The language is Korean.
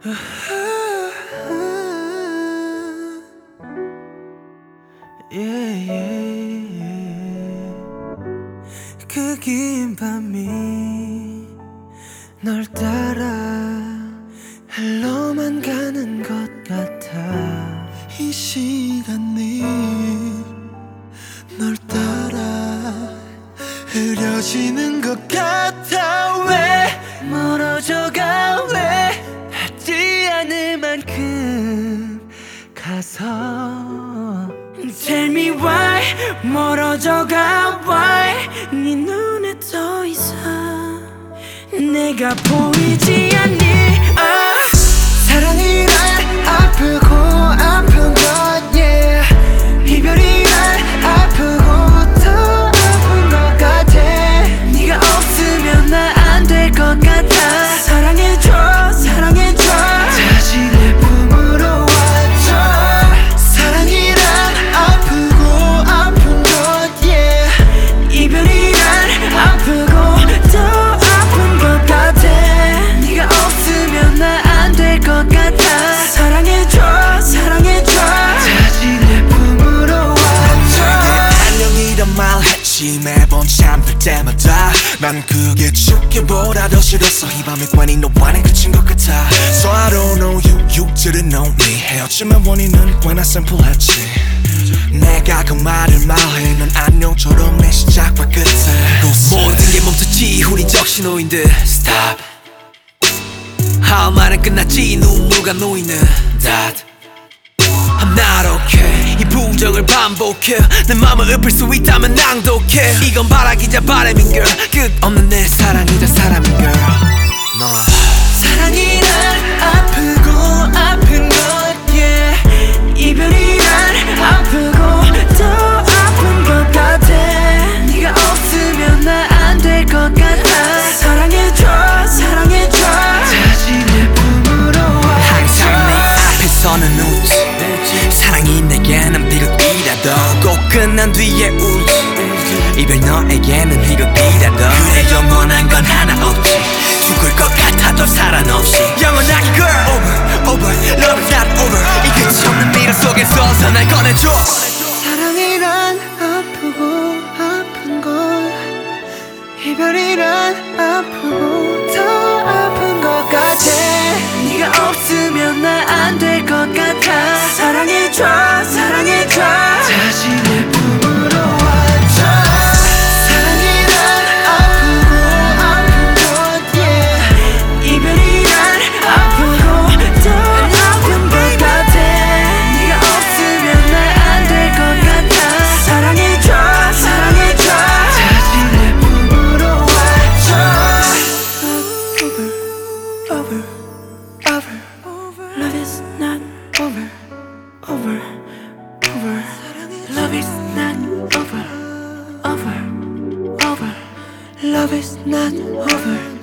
yeah, yeah. 그 긴 밤이 널 따라 흘러만 가는 것 같아. 이 시간이 널 따라 흐려지는 것 같아. 왜 멀어져가, 왜 닿지 않을 만큼 가서 Tell me why 멀어져가, why 네 눈에 더 이상 내가 보이지 않니. 사랑이란 아프고 아픈 것, yeah. 이별이란 아프고 더 아픈 것 같아. 네가 없으면 나 안 될 것 같아. 사랑해줘, 사랑해줘. 다시 내 품으로 와줘. 사랑이란 아프고 아픈 것, yeah. 이별이란 아프고 더 아픈 것 같아. 네가 없으면 나 안 될 것 같아. 사랑해줘, 사랑해줘. 다시 내 품으로 와줘. 안녕이란 말 했지 매번 잠들 때마다. 난 그게 죽기보다 더 싫었어. 이 밤의 관이 너와는 그친 것 같아. So I don't know you, you didn't know me. 헤어짐의 원인은 꽤나 심플했지. 내가 그 말을 말해 넌 안녕처럼 내 시작과 끝에 모든 게 멈췄지 우린 적신호인 듯 Stop. 할 말은 끝났지 눈물과 놓이는 That I'm not okay. 이 부정을 반복해. 내 맘을 읊을 수 있다면 낭독해. 이건 바라기자 바람인 girl. 끝없는 내 사랑이자 사람인 girl. 너 사랑이란 아프고 아픈 것, yeah. 이별이란 아프고 더 아픈 것 같아. 네가 없으면 나 안 될 것 같아. 사랑해줘, 사랑해줘. 다시 내 품으로 와줘. 항상 내 앞에서는 웃지. 사랑이 내게는 비극이라도 꼭 끝난 뒤에 울지. 이별 너에게는 희극이라도 그래 영원한 건 하나 없지. 죽을 것 같아도 사랑 없이 영원하게 girl. Over, over, love is not over. 이 끝이 없는 미련 속에서 날 꺼내줘. 사랑이란 아프고 아픈 것, 이별이란 아프고 더 아픈 것 같아. 네가 없으면 나 안 될 것 같아. 사랑해줘, 사랑해줘. 다시 내 품으로 와줘. 사랑이란 아프고 아픈 것, yeah. 이별이란 아프고 더 아픈 것 같아. 네가 없으면 나 안 될 것 같아. 사랑해줘, 사랑해줘. 다시 내 품으로 와줘. Over, over, over. Love is not over, over, over. Love is not over, over, over. Love is not over.